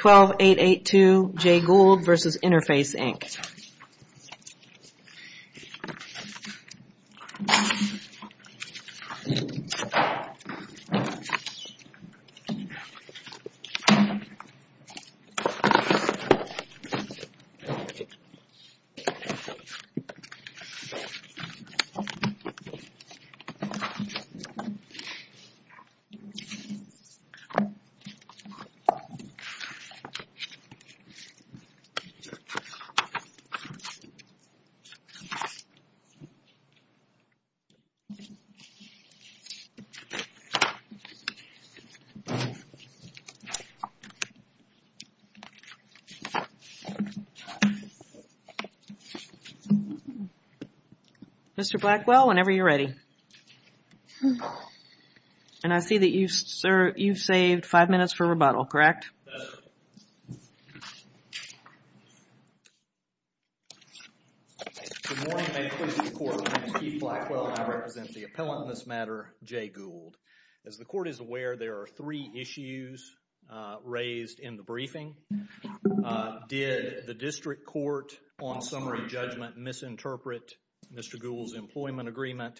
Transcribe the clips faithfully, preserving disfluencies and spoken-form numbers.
twelve eight eight two Jay Gould versus Interface, Incorporated. Mister Blackwell, whenever you're ready. And I see that you've, sir, you've saved five minutes for rebuttal, correct? That's right. Good morning. May it please the Court. My name is Keith Blackwell, and I represent the appellant in this matter, Jay Gould. As the Court is aware, there are three issues uh, raised in the briefing. Uh, did the district court on summary judgment misinterpret Mister Gould's employment agreement?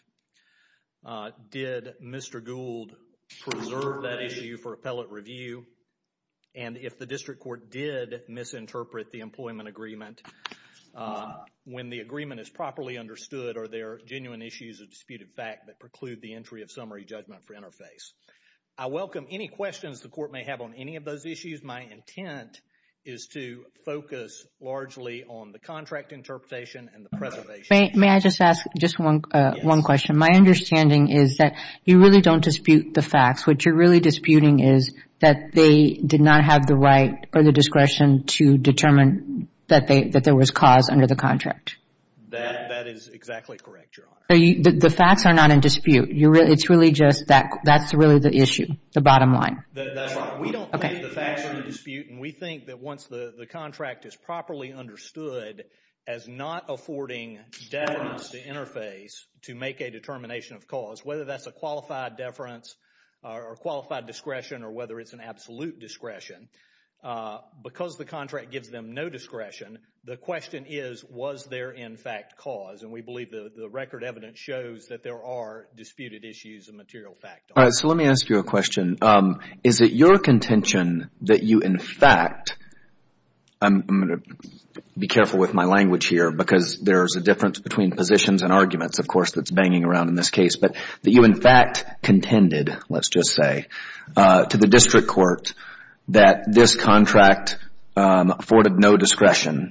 Uh, did Mister Gould preserve that issue for appellate review? And if the district court did misinterpret the employment agreement, uh, when the agreement is properly understood, are there genuine issues of disputed fact that preclude the entry of summary judgment for Interface? I welcome any questions the Court may have on any of those issues. My intent is to focus largely on the contract interpretation and the preservation. May, may I just ask just one uh, yes. one question? My understanding is that you really don't dispute the facts. What you're really disputing is that they did not have the right or the discretion to determine that they that there was cause under the contract. That that is exactly correct, Your Honor. So you, the, the facts are not in dispute. You really, it's really just that that's really the issue, the bottom line. That, that's right. We don't Okay. think the facts are in dispute, and we think that once the, the contract is properly understood as not affording deference to Interface to make a determination of cause, whether that's a qualified deference uh, or qualified discretion or whether it's an absolute discretion, uh, because the contract gives them no discretion, the question is, was there in fact cause? And we believe the, the record evidence shows that there are disputed issues of material fact. All right, so let me ask you a question. Um, is it your contention that you in fact, I'm, I'm going to be careful with my language here because there's a difference between positions and arguments, of course, that's banging around in this case, but that you in fact contended, let's just say, uh, to the district court that this contract um, afforded no discretion,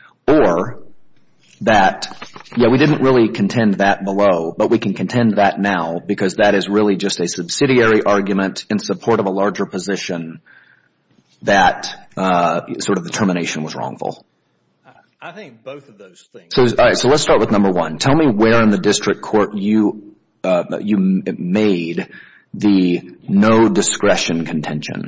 or that, yeah, we didn't really contend that below, but we can contend that now because that is really just a subsidiary argument in support of a larger position that uh, sort of the termination was wrongful. I think both of those things. So, all right, so let's start with number one. Tell me where in the district court you uh, you made the no discretion contention.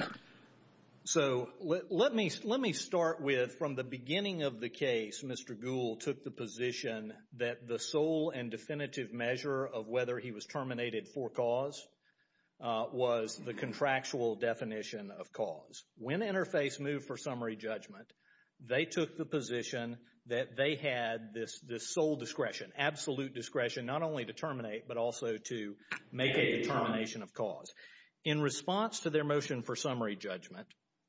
So let, let me let me start with, from the beginning of the case, Mister Gould took the position that the sole and definitive measure of whether he was terminated for cause uh, was the contractual definition of cause. When Interface moved for summary judgment, they took the position that they had this, this sole discretion, absolute discretion, not only to terminate, but also to make a determination of cause. In response to their motion for summary judgment,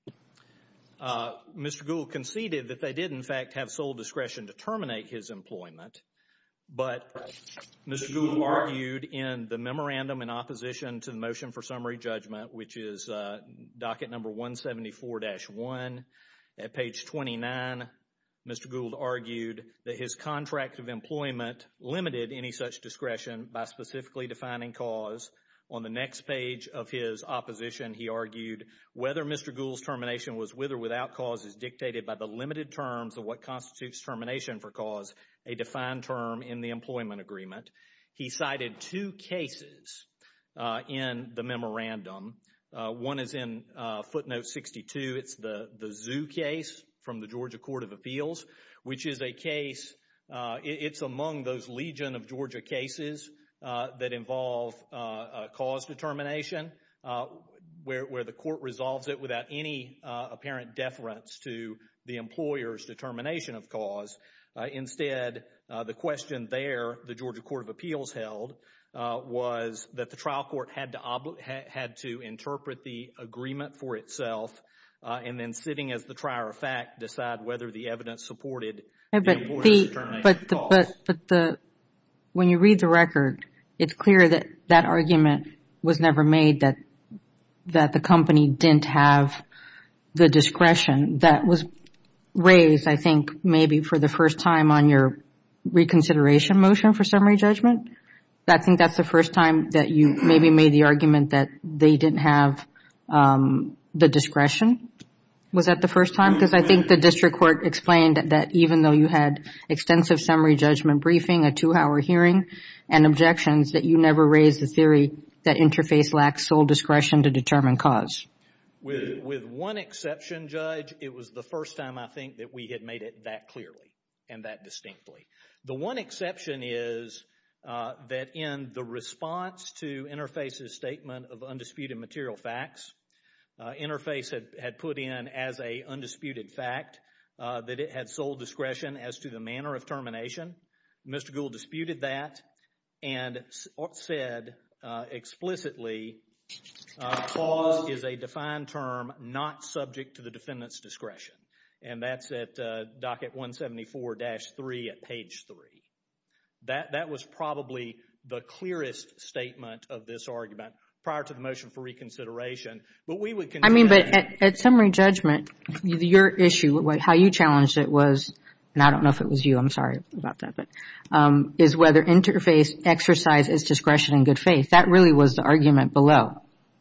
uh, Mister Gould conceded that they did, in fact, have sole discretion to terminate his employment, but Mister Gould argued in the memorandum in opposition to the motion for summary judgment, which is uh, docket number one seventy-four dash one, at page twenty-nine, Mister Gould argued that his contract of employment limited any such discretion by specifically defining cause. On the next page of his opposition, he argued whether Mister Gould's termination was with or without cause is dictated by the limited terms of what constitutes termination for cause, a defined term in the employment agreement. He cited two cases uh, in the memorandum. Uh, one is in uh, footnote sixty-two. It's the, the Zoo case from the Georgia Court of Appeals, which is a case, uh, it, it's among those legion of Georgia cases uh, that involve uh, uh, cause determination. Uh, where, where the court resolves it without any uh, apparent deference to the employer's determination of cause. Uh, instead, uh, the question there, the Georgia Court of Appeals held, uh, was that the trial court had to obli- ha- had to interpret the agreement for itself, uh, and then sitting as the trier of fact, decide whether the evidence supported yeah, the but employer's the, determination but of the, cause. But, but the, when you read the record, it's clear that that argument was never made that that the company didn't have the discretion. That was raised, I think, maybe for the first time on your reconsideration motion for summary judgment. I think that's the first time that you maybe made the argument that they didn't have um, the discretion. Was that the first time? Because I think the district court explained that, that even though you had extensive summary judgment briefing, a two-hour hearing, and objections, that you never raised the theory that Interface lacks sole discretion to determine cause. With, with one exception, Judge, it was the first time I think that we had made it that clearly and that distinctly. The one exception is uh, that in the response to Interface's statement of undisputed material facts, uh, Interface had, had put in as a undisputed fact uh, that it had sole discretion as to the manner of termination. Mister Gould disputed that and said uh, explicitly, uh, cause is a defined term not subject to the defendant's discretion. And that's at uh, docket one seventy-four dash three at page three. That, that was probably the clearest statement of this argument prior to the motion for reconsideration. But we would continue. I mean, but at, at summary judgment, your issue, how you challenged it was, and I don't know if it was you, I'm sorry about that, but um, is whether Interface exercised its discretion in good faith. That really was the argument below.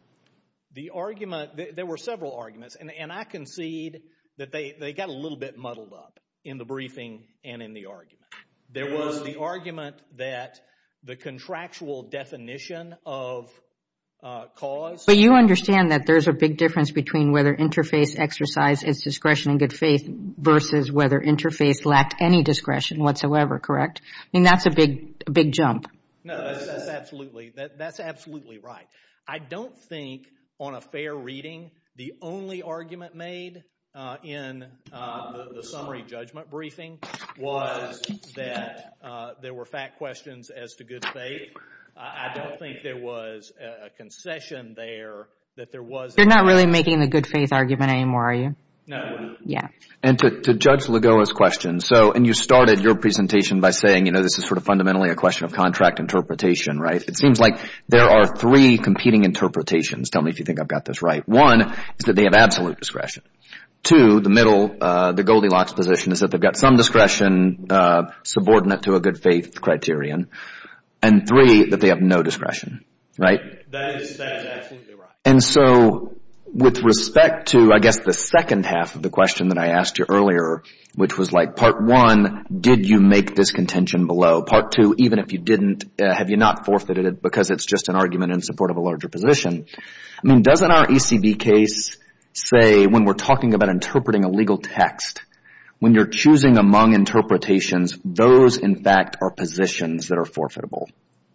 The argument, th- there were several arguments, and, and I concede that they, they got a little bit muddled up in the briefing and in the argument. There was the argument that the contractual definition of uh, cause. But you understand that there's a big difference between whether Interface exercised its discretion in good faith versus whether Interface lacked any discretion whatsoever, correct? I mean, that's a big, a big jump. No, that's, that's absolutely, that, that's absolutely right. I don't think on a fair reading, the only argument made uh, in uh, the, the summary judgment briefing was that uh, there were fact questions as to good faith. I, I don't think there was a, a concession there that there was. You're not really making the good faith argument anymore, are you? No. Yeah. And to, to Judge Lagoa's question, so, and you started your presentation by saying, you know, this is sort of fundamentally a question of contract interpretation, right? It seems like there are three competing interpretations. Tell me if you think I've got this right. One is that they have absolute discretion. Two, the middle, uh, the Goldilocks position is that they've got some discretion, uh, subordinate to a good faith criterion. And three, that they have no discretion, right? That is, that is absolutely right. And so, with respect to, I guess, the second half of the question that I asked you earlier, which was like, part one, did you make this contention below? Part two, even if you didn't, uh, have you not forfeited it because it's just an argument in support of a larger position? I mean, doesn't our E C B case say, when we're talking about interpreting a legal text, when you're choosing among interpretations, those, in fact, are positions that are forfeitable?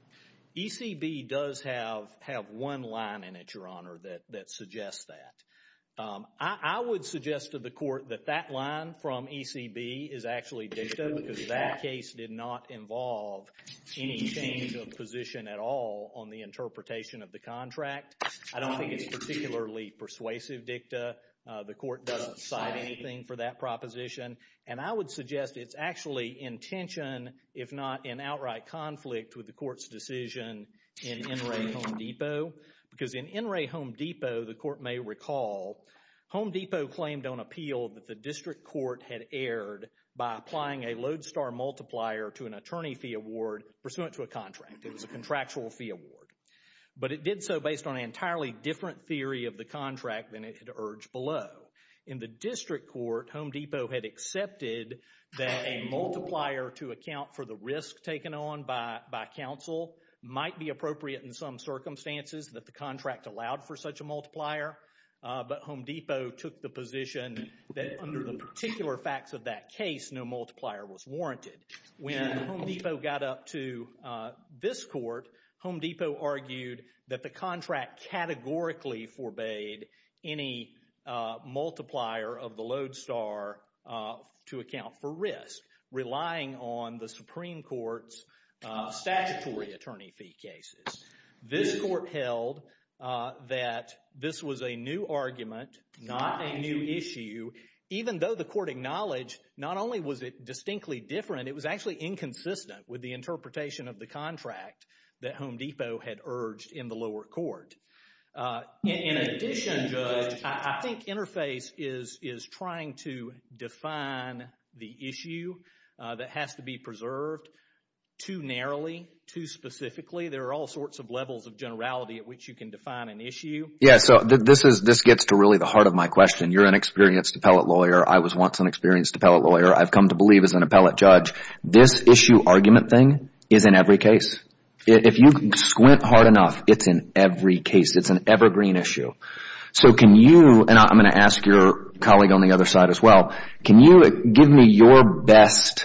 E C B does have, have one line in it, Your Honor, that, that suggests that. Um, I, I would suggest to the Court that that line from E C B is actually dicta because that case did not involve any change of position at all on the interpretation of the contract. I don't think it's particularly persuasive dicta. Uh, the Court doesn't cite anything for that proposition. And I would suggest it's actually in tension, if not in outright conflict, with the Court's decision in In Re Home Depot. Because in In Re Home Depot, the Court may recall, Home Depot claimed on appeal that the district court had erred by applying a lodestar multiplier to an attorney fee award pursuant to a contract. It was a contractual fee award. But it did so based on an entirely different theory of the contract than it had urged below. In the district court, Home Depot had accepted that a multiplier to account for the risk taken on by, by counsel might be appropriate in some circumstances, that the contract allowed for such a multiplier. Uh, but Home Depot took the position that under the particular facts of that case, no multiplier was warranted. When Home Depot got up to uh, this court, Home Depot argued that the contract categorically forbade any uh, multiplier of the lodestar uh, to account for risk, relying on the Supreme Court's uh, statutory attorney fee cases. This court held uh, that this was a new argument, not a new issue, even though the court acknowledged not only was it distinctly different, it was actually inconsistent with the interpretation of the contract that Home Depot had urged in the lower court. Uh, in, in addition, Judge, I, I think Interface is, is trying to define the issue uh, that has to be preserved too narrowly, too specifically. There are all sorts of levels of generality at which you can define an issue. Yeah, so th- this is this gets to really the heart of my question. You're an experienced appellate lawyer. I was once an experienced appellate lawyer. I've come to believe as an appellate judge, this issue argument thing is in every case. If you squint hard enough, it's in every case. It's an evergreen issue. So can you, and I'm going to ask your colleague on the other side as well, can you give me your best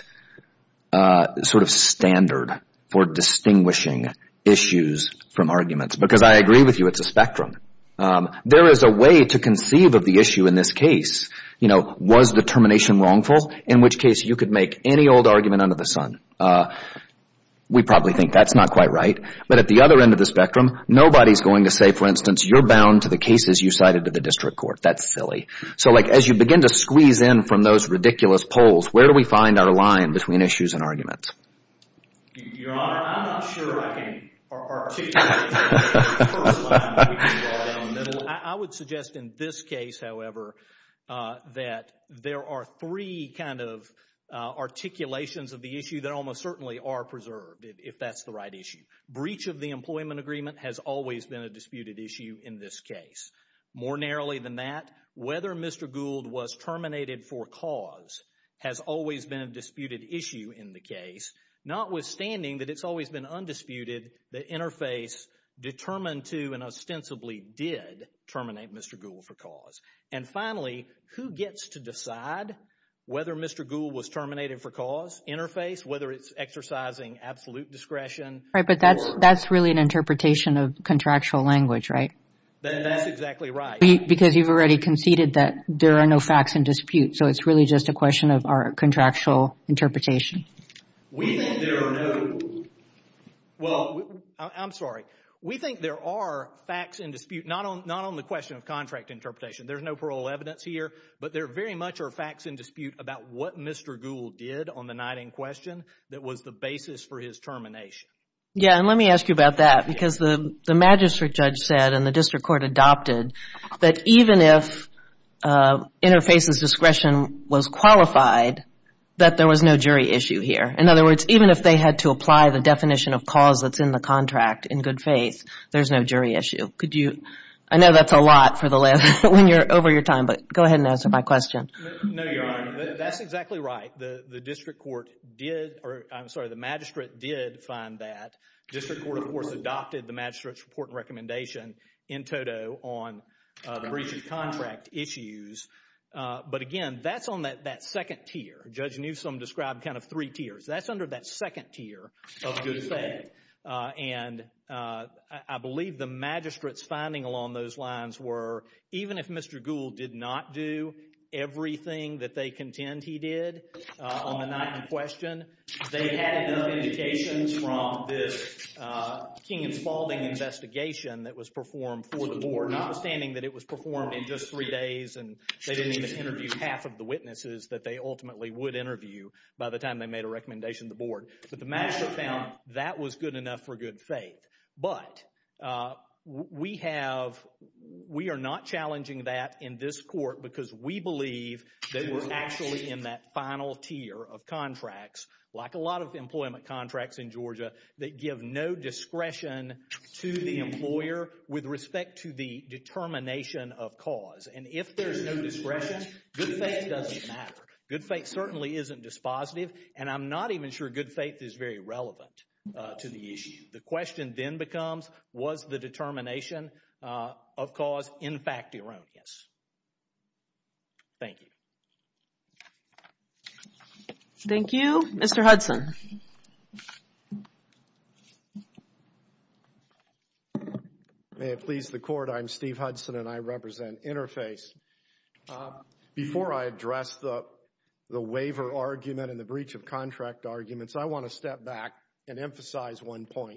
uh, sort of standard for distinguishing issues from arguments? Because I agree with you, it's a spectrum. Um, there is a way to conceive of the issue in this case. You know, was the termination wrongful? In which case you could make any old argument under the sun. Uh, We probably think that's not quite right. But at the other end of the spectrum, nobody's going to say, for instance, you're bound to the cases you cited to the district court. That's silly. So, like, as you begin to squeeze in from those ridiculous polls, where do we find our line between issues and arguments? Your Honor, I'm not sure I can articulate the first line that we can draw down the middle. I, I would suggest in this case, however, uh, that there are three kind of Uh, articulations of the issue that almost certainly are preserved, if, if that's the right issue. Breach of the employment agreement has always been a disputed issue in this case. More narrowly than that, whether Mister Gould was terminated for cause has always been a disputed issue in the case, notwithstanding that it's always been undisputed that Interface determined to and ostensibly did terminate Mister Gould for cause. And finally, who gets to decide whether Mister Gould was terminated for cause? Interface, whether it's exercising absolute discretion. Right, but that's that's really an interpretation of contractual language, right? That, that's exactly right. Because you've already conceded that there are no facts in dispute, so it's really just a question of our contractual interpretation. We think there are no, well, I'm sorry. We think there are facts in dispute, not on not on the question of contract interpretation. There's no parole evidence here, but there very much are facts in dispute about what Mister Gould did on the night in question that was the basis for his termination. Yeah, and let me ask you about that, because the, the magistrate judge said and the district court adopted that even if uh, Interface's discretion was qualified, that there was no jury issue here. In other words, even if they had to apply the definition of cause that's in the contract in good faith, there's no jury issue. Could you, I know that's a lot for the last, when you're over your time, but go ahead and answer my question. No, Your Honor, that's exactly right. The, the district court did, or I'm sorry, the magistrate did find that. District court, of course, adopted the magistrate's report and recommendation in toto on uh, the breach of contract issues. Uh, but again, that's on that, that second tier. Judge Newsom described kind of three tiers. That's under that second tier of good faith. Uh, and uh, I, I believe the magistrate's finding along those lines were, even if Mister Gould did not do everything that they contend he did uh, on the night in question, they had enough indications from this uh, King and Spalding investigation that was performed for the board, notwithstanding that it was performed in just three days and they didn't even interview half of the witnesses that they ultimately would interview by the time they made a recommendation to the board. But the magistrate found that was good enough for good faith. But uh, we have, we are not challenging that in this court because we believe that we're actually in that final tier of contracts, like a lot of employment contracts in Georgia, that give no discretion to the employer with respect to the determination of cause. And if there's no discretion, good faith doesn't matter. Good faith certainly isn't dispositive, and I'm not even sure good faith is very relevant uh, to the issue. The question then becomes, was the determination uh, of cause in fact erroneous? Thank you. Thank you. Mister Hudson. it please the Court, I'm Steve Hudson and I represent Interface. Uh, before I address the, the waiver argument and the breach of contract arguments, I want to step back and emphasize one point.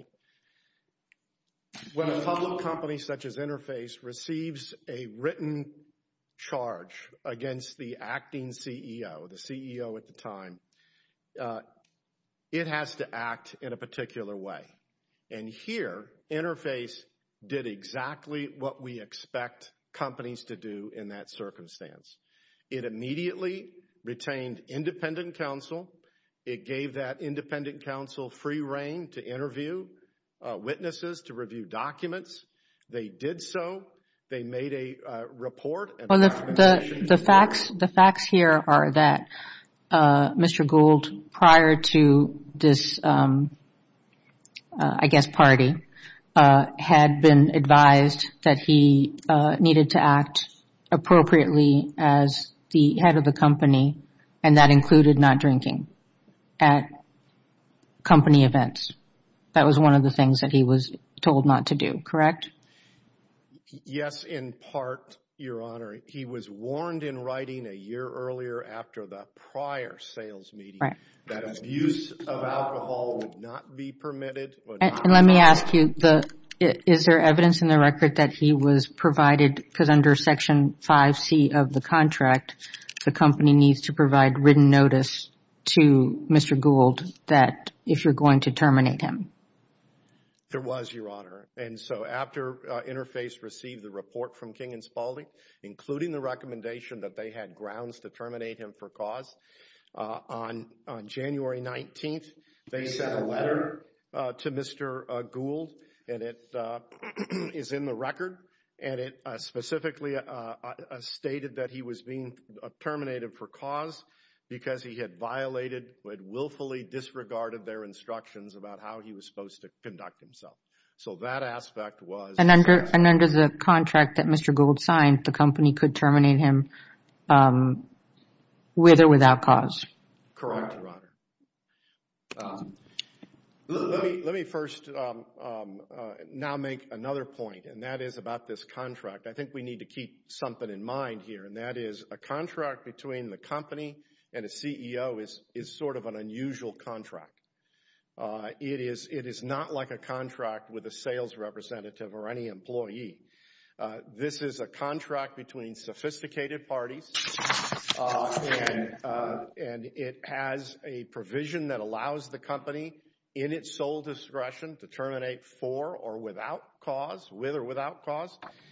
When a public company such as Interface receives a written charge against the acting C E O, the C E O at the time, uh, it has to act in a particular way. And here, Interface did exactly what we expect companies to do in that circumstance. It immediately retained independent counsel. It gave that independent counsel free rein to interview uh, witnesses, to review documents. They did so. They made a uh, report. And well, the, the, the facts, the facts here are that uh, Mister Gould, prior to this, um, uh, I guess, party, uh, had been advised that he uh, needed to act appropriately as the head of the company, and that included not drinking at company events. That was one of the things that he was told not to do, correct? Yes, in part, Your Honor. He was warned in writing a year earlier after the prior sales meeting right. that abuse of alcohol would not be permitted. And, and let me ask you, the, is there evidence in the record that he was provided, because under Section five C of the contract, the company needs to provide written notice to Mister Gould that if you're going to terminate him? There was, Your Honor. And so after uh, Interface received the report from King and Spalding, including the recommendation that they had grounds to terminate him for cause, uh, on, on January nineteenth, they sent a letter uh, to Mister Uh, Gould, and it uh, is in the record, and it uh, specifically uh, uh, stated that he was being uh, terminated for cause because he had violated, had willfully disregarded their instructions about how he was supposed to conduct himself. So that aspect was... And under and under the contract that Mister Gould signed, the company could terminate him um, with or without cause. Correct, Your Honor. Um, let me let me first um, um, uh, now make another point, and that is about this contract. I think we need to keep something in mind here, and that is a contract between the company and a C E O is is sort of an unusual contract. Uh, it is it is not like a contract with a sales representative or any employee. Uh, this is a contract between sophisticated parties, uh, and uh, and it has a provision that allows the company, in its sole discretion, to terminate for or without cause, with or without cause.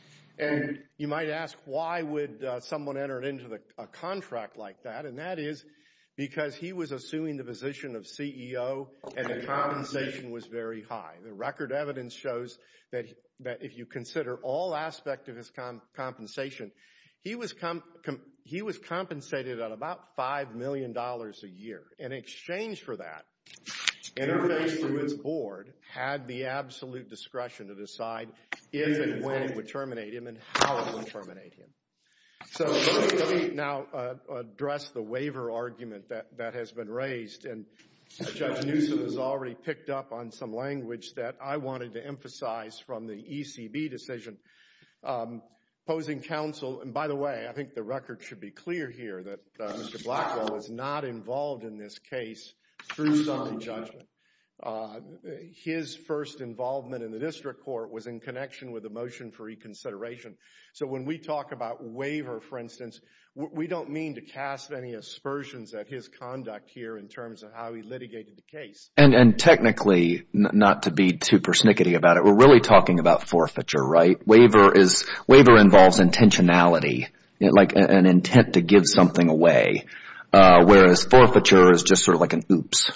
And you might ask, why would uh, someone enter into the, a contract like that? And that is because he was assuming the position of C E O and the compensation was very high. The record evidence shows that that if you consider all aspects of his com- compensation, he was com- com- he was compensated at about five million dollars a year. In exchange for that, Interface, through its board, had the absolute discretion to decide if and when it would terminate him and how it would terminate him. So let me, let me now uh, address the waiver argument that, that has been raised. And uh, Judge Newsom has already picked up on some language that I wanted to emphasize from the E C B decision. Um, opposing counsel, and by the way, I think the record should be clear here that uh, Mister Blackwell is not involved in this case through summary judgment. Uh, his first involvement in the district court was in connection with the motion for reconsideration. So when we talk about waiver, for instance, we don't mean to cast any aspersions at his conduct here in terms of how he litigated the case. And, and technically, n- not to be too persnickety about it, we're really talking about forfeiture, right? Waiver is, waiver involves intentionality, like an intent to give something away. Uh, whereas forfeiture is just sort of like an oops.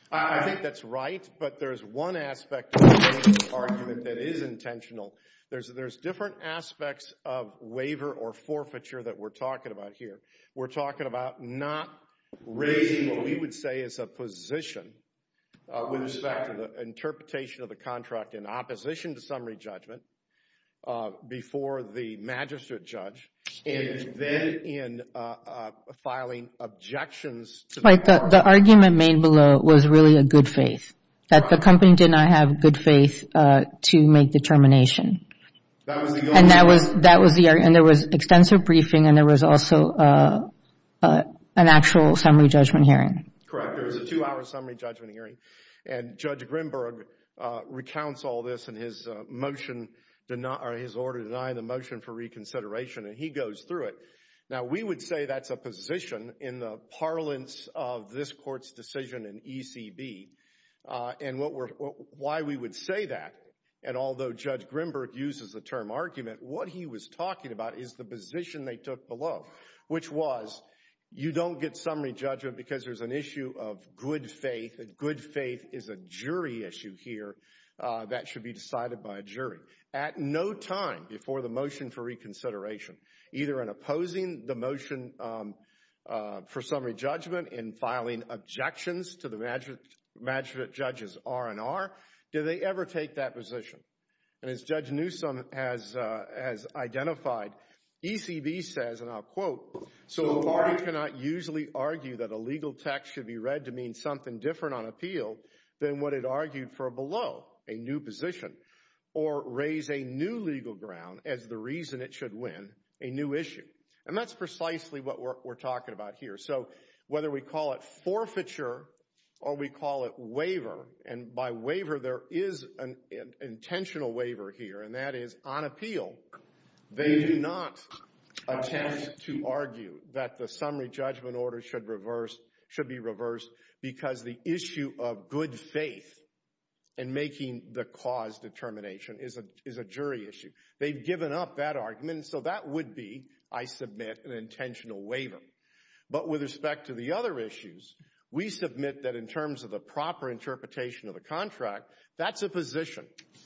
I think that's right, but there's one aspect of the argument that is intentional. There's there's different aspects of waiver or forfeiture that we're talking about here. We're talking about not raising what we would say is a position uh, with respect to the interpretation of the contract in opposition to summary judgment uh, before the magistrate judge, and then in uh, uh, filing objections to the Right. The, the argument made below was really a good faith, that the company did not have good faith uh, to make the termination. That was the only And that was, that was the, and there was extensive briefing, and there was also uh, uh, an actual summary judgment hearing. Correct. There was a two-hour summary judgment hearing, and Judge Grimberg uh, recounts all this in his uh, motion, deny, or his order denying the motion for reconsideration, and he goes through it. Now, we would say that's a position in the parlance of this Court's decision in E C B, uh, and what we're, why we would say that. And although Judge Grimberg uses the term argument, what he was talking about is the position they took below, which was you don't get summary judgment because there's an issue of good faith, and good faith is a jury issue here uh, that should be decided by a jury. At no time before the motion for reconsideration, either in opposing the motion um, uh, for summary judgment, in filing objections to the magistrate, magistrate judge's R and R, did they ever take that position? And as Judge Newsom has uh, has identified, E C B says, and I'll quote, so a party cannot usually argue that a legal text should be read to mean something different on appeal than what it argued for below, a new position, or raise a new legal ground as the reason it should win, a new issue. And that's precisely what we're, we're talking about here. So whether we call it forfeiture or we call it waiver, and by waiver there is an, an intentional waiver here, and that is on appeal, they do not attempt to argue that the summary judgment order should reverse, should be reversed because the issue of good faith in making the cause determination is a, is a jury issue. They've given up that argument, and so that would be, I submit, an intentional waiver. But with respect to the other issues, we submit that in terms of the proper interpretation of the contract, that's a position.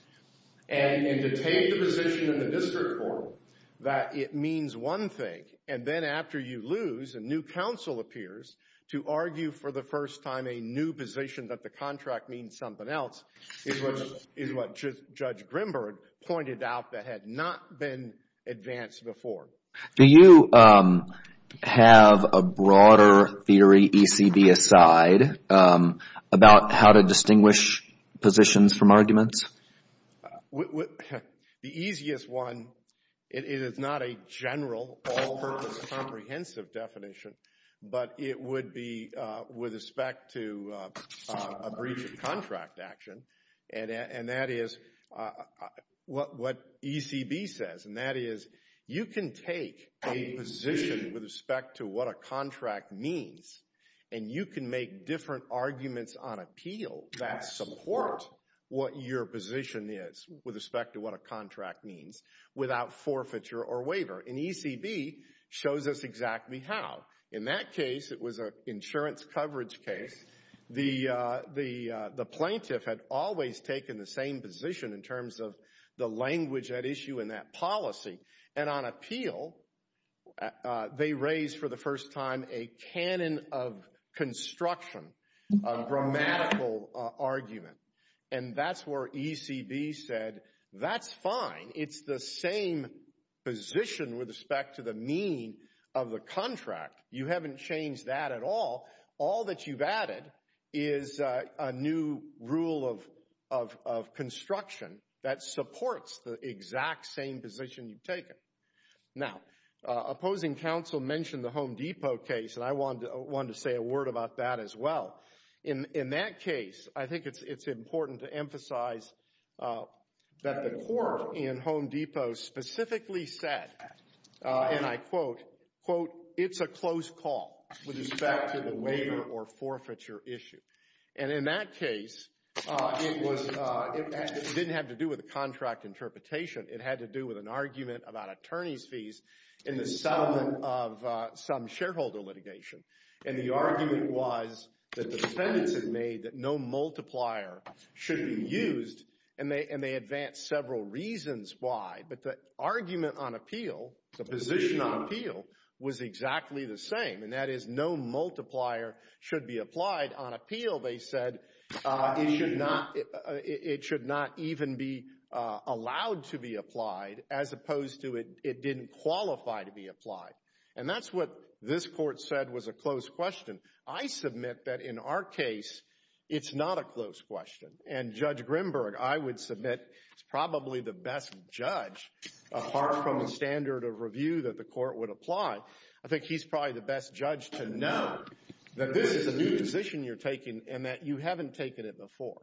And, and to take the position in the district court that it means one thing, and then after you lose, a new counsel appears to argue for the first time a new position that the contract means something else, is what, is what J- Judge Grimberg pointed out that had not been advanced before. Do you um, have a broader theory, E C B aside, um, about how to distinguish positions from arguments? Uh, w- w- the easiest one, it, it is not a general, all-purpose, comprehensive definition, but it would be uh, with respect to uh, uh, a breach of contract action, and, and that is uh, what, what E C B says, and that is you can take a position with respect to what a contract means, and you can make different arguments on appeal that support what your position is with respect to what a contract means without forfeiture or waiver. And E C B shows us exactly how. In that case, it was an insurance coverage case. The uh, the uh, the plaintiff had always taken the same position in terms of the language at issue in that policy. And on appeal, uh, they raised for the first time a canon of construction, a grammatical uh, argument. And that's where E C B said, that's fine. It's the same position with respect to the meaning of the contract. You haven't changed that at all. All that you've added is uh, a new rule of, of, of construction that supports the exact same position you've taken. Now, uh, opposing counsel mentioned the Home Depot case, and I wanted to, wanted to say a word about that as well. In, in that case, I think it's, it's important to emphasize uh, that the court in Home Depot specifically said, uh, and I quote, quote, it's a close call with respect to the waiver or forfeiture issue. And in that case, uh, it was, uh, it, it didn't have to do with a contract interpretation. It had to do with an argument about attorney's fees in the settlement of uh, some shareholder litigation. And the argument was that the defendants had made that no multiplier should be used, and they, and they advanced several reasons why. But the argument on appeal, the position on appeal, was exactly the same, and that is no multiplier should be applied. On appeal, they said uh, it should not it, uh, it should not even be uh, allowed to be applied, as opposed to it, it didn't qualify to be applied. And that's what this court said was a close question. I submit that in our case, it's not a close question. And Judge Grimberg, I would submit, is probably the best judge, apart from the standard of review that the court would apply. I think he's probably the best judge to know that this is a new position you're taking and that you haven't taken it before.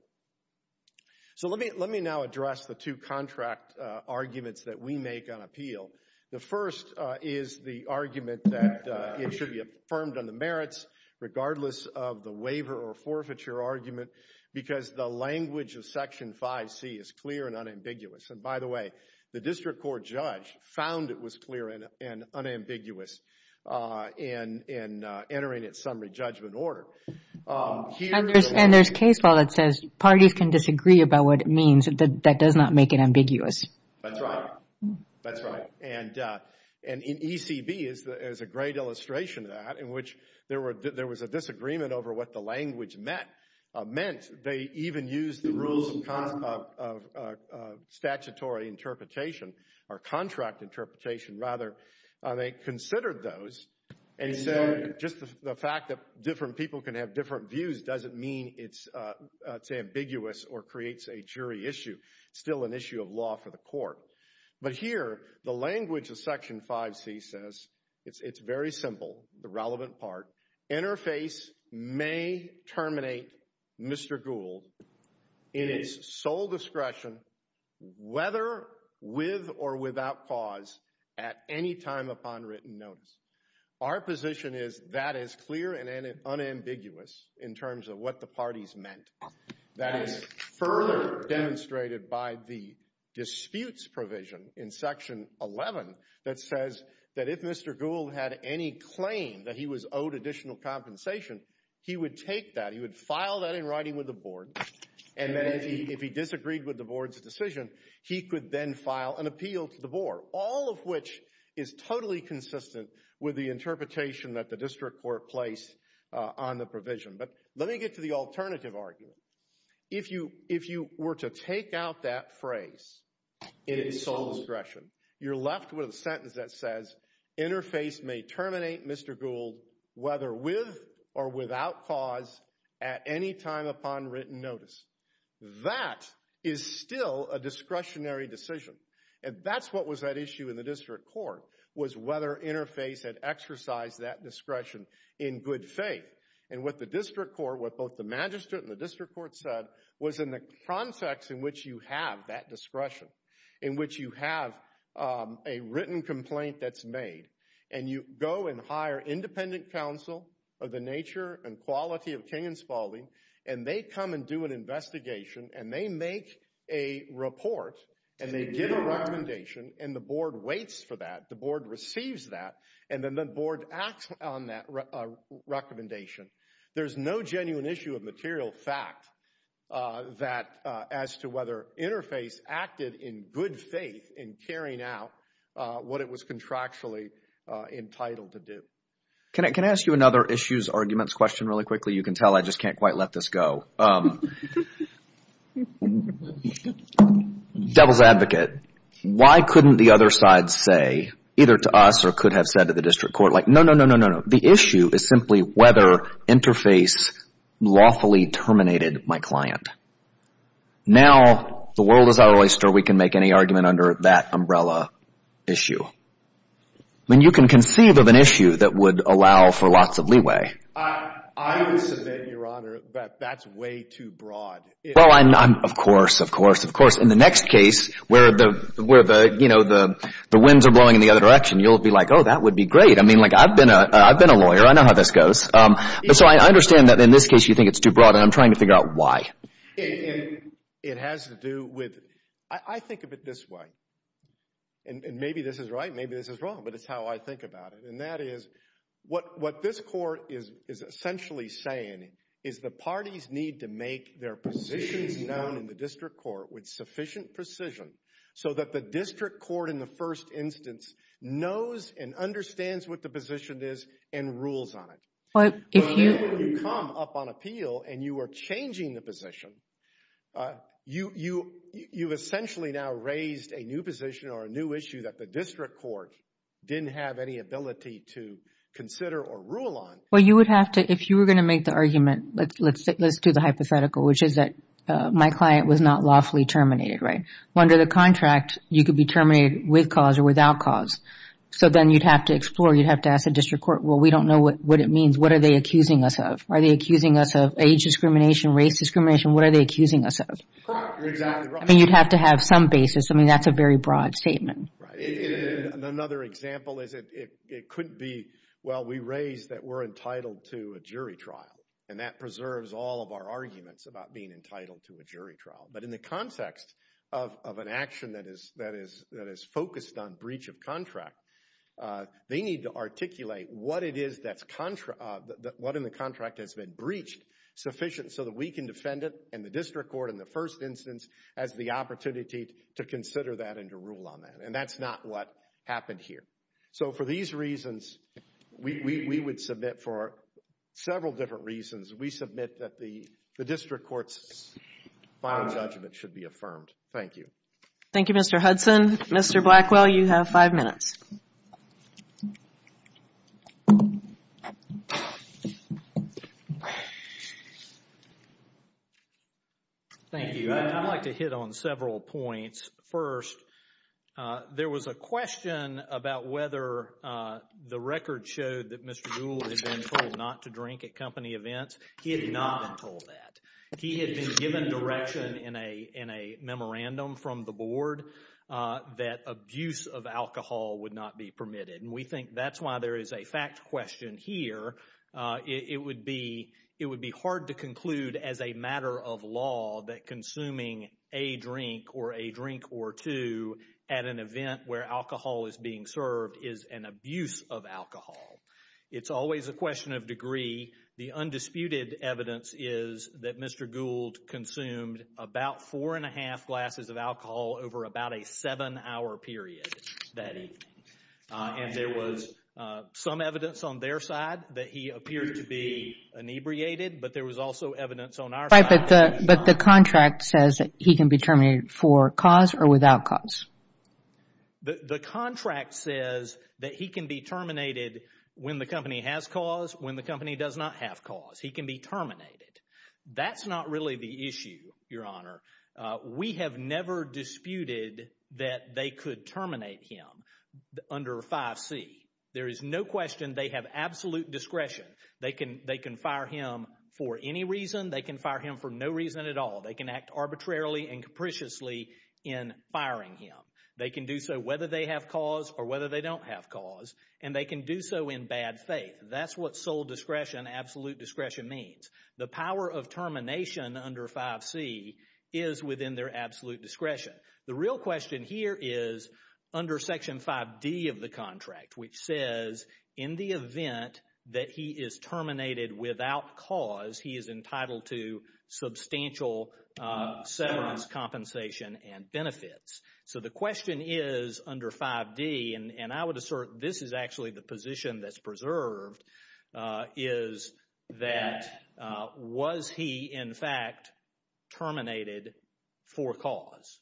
So let me, let me now address the two contract uh, arguments that we make on appeal. The first uh, is the argument that uh, it should be affirmed on the merits, regardless of the waiver or forfeiture argument, because the language of Section five C is clear and unambiguous. And by the way, the district court judge found it was clear and, and unambiguous uh, in, in uh, entering its summary judgment order. Um, here, and, there's, the and there's case law that says parties can disagree about what it means. That, that does not make it ambiguous. That's right. That's right. And uh, and in E C B is, the, is a great illustration of that, in which there were there was a disagreement over what the language meant. Uh, meant they even used the rules of, con- of, of uh, uh, statutory interpretation or contract interpretation, rather. Uh, they considered those and said just the, the fact that different people can have different views doesn't mean it's uh, uh, it's ambiguous or creates a jury issue. It's still an issue of law for the court. But here, the language of Section five C says, it's, it's very simple, the relevant part. Interface may terminate Mister Gould in its sole discretion, whether with or without cause, at any time upon written notice. Our position is that is clear and unambiguous in terms of what the parties meant. That is further demonstrated by the disputes provision in Section eleven that says that if Mister Gould had any claim that he was owed additional compensation, he would take that, he would file that in writing with the board, and then if he, if he disagreed with the board's decision, he could then file an appeal to the board, all of which is totally consistent with the interpretation that the district court placed uh, on the provision. But let me get to the alternative argument. If you, if you were to take out that phrase in its sole discretion, you're left with a sentence that says, Interface may terminate Mister Gould whether with or without cause at any time upon written notice. That is still a discretionary decision. And that's what was at issue in the district court, was whether Interface had exercised that discretion in good faith. And what the district court, what both the magistrate and the district court said, was in the context in which you have that discretion, in which you have um, a written complaint that's made, and you go and hire independent counsel of the nature and quality of King and Spalding, and they come and do an investigation, and they make a report, and they give a recommendation, and the board waits for that. The board receives that, and then the board acts on that re- uh, recommendation. There's no genuine issue of material fact uh, that uh, as to whether Interface acted in good faith in carrying out uh, what it was contractually uh, entitled to do. Can I, can I ask you another issues arguments question really quickly? You can tell I just can't quite let this go. Um, devil's advocate, why couldn't the other side say, either to us or could have said to the district court, like, no, no, no, no, no, no. The issue is simply whether Interface lawfully terminated my client. Now, the world is our oyster. We can make any argument under that umbrella issue. I mean, you can conceive of an issue that would allow for lots of leeway. I, I would submit, Your Honor, that that's way too broad. It, well, I'm, I'm, of course, of course, of course. In the next case, where the, where the, you know, the, the winds are blowing in the other direction, you'll be like, oh, that would be great. I mean, like, I've been a, uh, I've been a lawyer. I know how this goes. Um, but so I understand that in this case you think it's too broad, and I'm trying to figure out why. It, it, it has to do with, I, I think of it this way. And, and maybe this is right, maybe this is wrong, but it's how I think about it. And that is, what, what this court is, is essentially saying is the parties need to make their positions known in the district court with sufficient precision so that the district court in the first instance knows and understands what the position is and rules on it. Well, if but you, then when you come up on appeal and you are changing the position, uh, You, you, you've essentially now raised a new position or a new issue that the district court didn't have any ability to, consider or rule on. Well, you would have to, if you were going to make the argument, let's let's let's do the hypothetical, which is that uh, my client was not lawfully terminated, right? Well, under the contract, you could be terminated with cause or without cause. So then you'd have to explore, you'd have to ask the district court, well, we don't know what, what it means. What are they accusing us of? Are they accusing us of age discrimination, race discrimination? What are they accusing us of? Correct. You're exactly right. I mean, you'd have to have some basis. I mean, that's a very broad statement. Right. It, it, and another example is it, it, it couldn't be, well, we raised that we're entitled to a jury trial, and that preserves all of our arguments about being entitled to a jury trial. But in the context of, of an action that is, that is, that is focused on breach of contract, Uh, they need to articulate what it is that's contra- uh, th- th- what in the contract has been breached sufficient so that we can defend it, and the district court in the first instance has the opportunity to consider that and to rule on that. And that's not what happened here. So for these reasons, we, we, we would submit for several different reasons. We submit that the, the district court's final judgment should be affirmed. Thank you. Thank you, Mister Hudson. Mister Blackwell, you have five minutes. Thank you. I'd like to hit on several points. First, uh, there was a question about whether uh, the record showed that Mister Gould had been told not to drink at company events. He had not been told that. He had been given direction in a in a memorandum from the board uh, that abuse of alcohol would not be permitted, and we think that's why there is a fact question here. Uh, it, it would be it would be hard to conclude as a matter of law that consuming a drink or a drink or two at an event where alcohol is being served is an abuse of alcohol. It's always a question of degree. The undisputed evidence is that Mister Gould consumed about four and a half glasses of alcohol over about a seven-hour period that evening. Uh, and there was uh, some evidence on their side that he appeared to be inebriated, but there was also evidence on our right, side. Right, but the but the contract says that he can be terminated for cause or without cause. The, the contract says that he can be terminated when the company has cause, when the company does not have cause. He can be terminated. That's not really the issue, Your Honor. Uh, we have never disputed that they could terminate him under five C. There is no question they have absolute discretion. They can, they can fire him for any reason. They can fire him for no reason at all. They can act arbitrarily and capriciously in firing him. They can do so whether they have cause or whether they don't have cause, and they can do so in bad faith. That's what sole discretion, absolute discretion means. The power of termination under five C is within their absolute discretion. The real question here is under Section five D of the contract, which says in the event that he is terminated without cause, he is entitled to substantial uh, severance compensation and benefits. So the question is under five D, and, and I would assert this is actually the position that's preserved, uh, is that uh, was he in fact terminated for cause?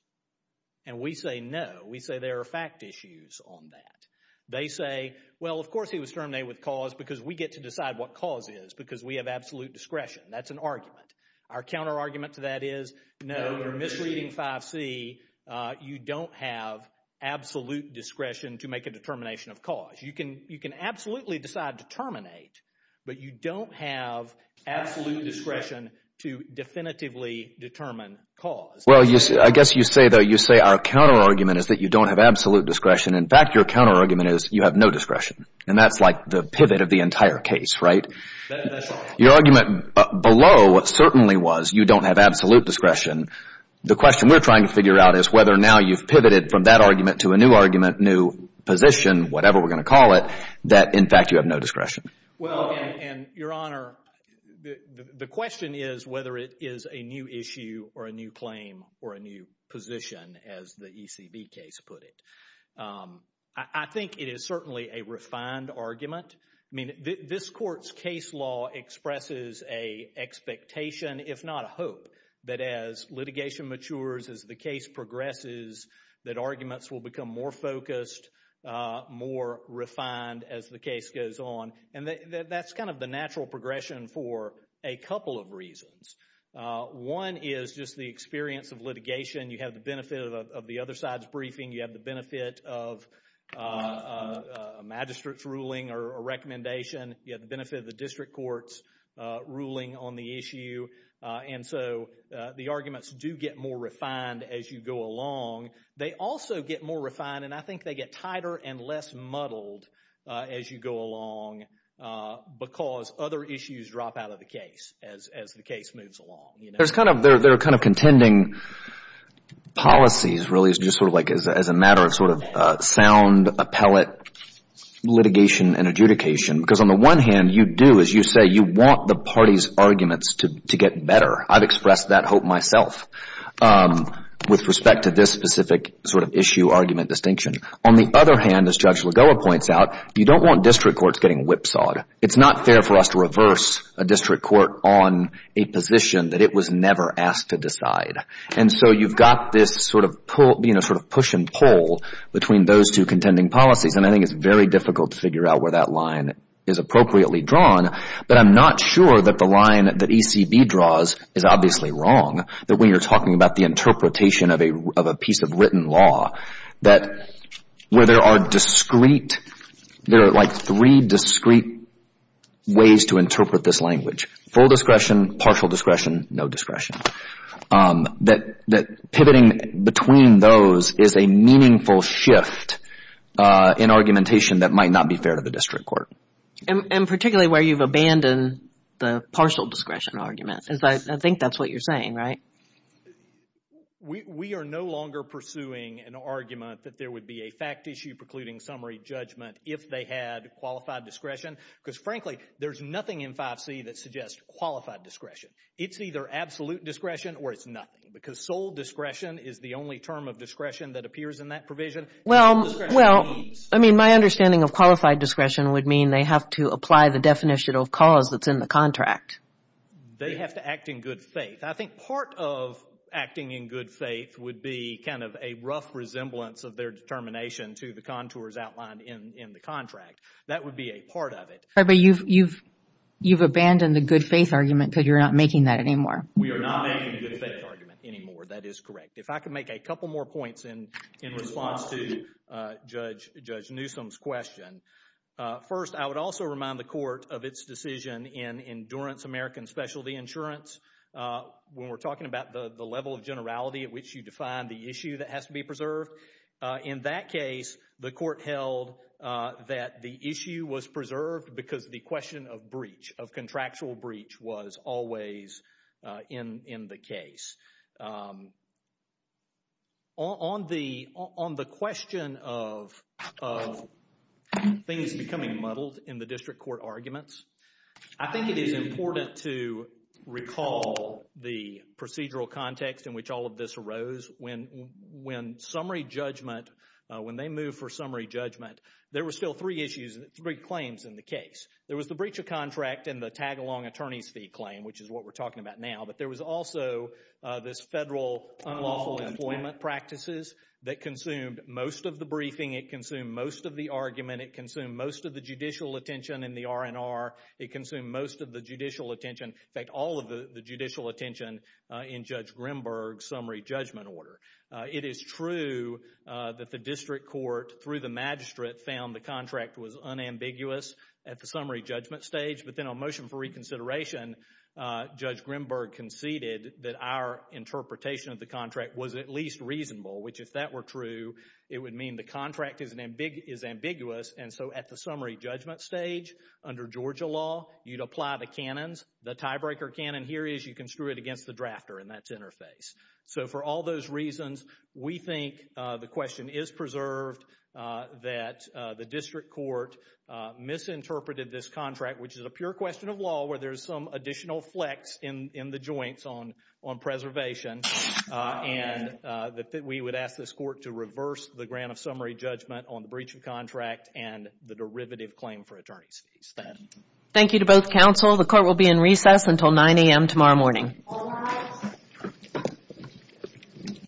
And we say no. We say there are fact issues on that. They say, well, of course he was terminated with cause because we get to decide what cause is because we have absolute discretion. That's an argument. Our counter-argument to that is, no, you're misreading five C. Uh, you don't have absolute discretion to make a determination of cause. You can, you can absolutely decide to terminate, but you don't have absolute discretion to definitively determine cause. Well, you, I guess you say, though, you say our counter-argument is that you don't have absolute discretion. In fact, your counter-argument is you have no discretion. And that's like the pivot of the entire case, right? That, that's right. Your argument uh, below certainly was you don't have absolute discretion. The question we're trying to figure out is whether now you've pivoted from that argument to a new argument, new position, whatever we're going to call it, that in fact you have no discretion. Well, and, and Your Honor, The, the, the question is whether it is a new issue or a new claim or a new position, as the E C B case put it. Um, I, I think it is certainly a refined argument. I mean, th- this Court's case law expresses a expectation, if not a hope, that as litigation matures, as the case progresses, that arguments will become more focused, uh, more refined as the case goes on. And th- th- that's kind of the natural progression for a couple of reasons. Uh, one is just the experience of litigation. You have the benefit of, of the other side's briefing. You have the benefit of uh, uh, a magistrate's ruling or a recommendation. You have the benefit of the district court's uh, ruling on the issue. Uh, and so uh, the arguments do get more refined as you go along. They also get more refined, and I think they get tighter and less muddled uh, as you go along. Uh, because other issues drop out of the case as as the case moves along. You know? There's kind of there there are kind of contending policies, really, just sort of like as a, as a matter of sort of uh, sound appellate litigation and adjudication. Because on the one hand, you do, as you say, you want the parties' arguments to to get better. I've expressed that hope myself. Um, with respect to this specific sort of issue, argument, distinction. On the other hand, as Judge Lagoa points out, you don't want district courts getting whipsawed. It's not fair for us to reverse a district court on a position that it was never asked to decide. And so you've got this sort of pull, you know, sort of push and pull between those two contending policies, and I think it's very difficult to figure out where that line is appropriately drawn, but I'm not sure that the line that E C B draws is obviously wrong, that when you're talking about the interpretation of a, of a piece of written law, that where there are discrete, there are like three discrete ways to interpret this language. Full discretion, partial discretion, no discretion. Um, that, that pivoting between those is a meaningful shift uh, in argumentation that might not be fair to the district court. And, and particularly where you've abandoned the partial discretion argument. Is I, I think that's what you're saying, right? We, we are no longer pursuing an argument that there would be a fact issue precluding summary judgment if they had qualified discretion, because frankly, there's nothing in five C that suggests qualified discretion. It's either absolute discretion or it's nothing, because sole discretion is the only term of discretion that appears in that provision. Well, well, means, I mean, my understanding of qualified discretion would mean they have to apply the definition of cause that's in the contract. They have to act in good faith. I think part of acting in good faith would be kind of a rough resemblance of their determination to the contours outlined in, in the contract. That would be a part of it. Right, but you've, you've, you've abandoned the good faith argument because you're not making that anymore. We are not making a good faith argument anymore. That is correct. If I could make a couple more points in, in response to uh, Judge, Judge Newsom's question. Uh, first, I would also remind the court of its decision in Endurance American Specialty Insurance. Uh, when we're talking about the, the level of generality at which you define the issue that has to be preserved, uh, in that case, the court held uh, that the issue was preserved because the question of breach, of contractual breach, was always uh, in in the case. Um, on, on the on the question of of things becoming muddled in the district court arguments, I think it is important to recall the procedural context in which all of this arose. When when summary judgment, uh, when they moved for summary judgment, there were still three issues, three claims in the case. There was the breach of contract and the tag-along attorney's fee claim, which is what we're talking about now. But there was also uh, this federal unlawful employment practices that consumed most of the briefing. It consumed most of the argument. It consumed most of the judicial attention in the R and R. It consumed most of the judicial attention, in fact, all of the, the judicial attention uh, in Judge Grimberg's summary judgment order. Uh, it is true uh, that the district court, through the magistrate, found the contract was unambiguous at the summary judgment stage, but then on motion for reconsideration, Uh, Judge Grimberg conceded that our interpretation of the contract was at least reasonable, which if that were true, it would mean the contract is, an ambig- is ambiguous, and so at the summary judgment stage, under Georgia law, you'd apply the canons. The tiebreaker canon here is you construe it against the drafter, and that's interface. So for all those reasons, we think uh, the question is preserved, uh, that uh, the district court uh, misinterpreted this contract, which is a pure question of law where there's some additional flex in, in the joints on, on preservation, uh, and uh, that, that we would ask this court to reverse the grant of summary judgment on the breach of contract and the derivative claim for attorney's fees. Thank you. Thank you to both counsel. The court will be in recess until nine a.m. tomorrow morning.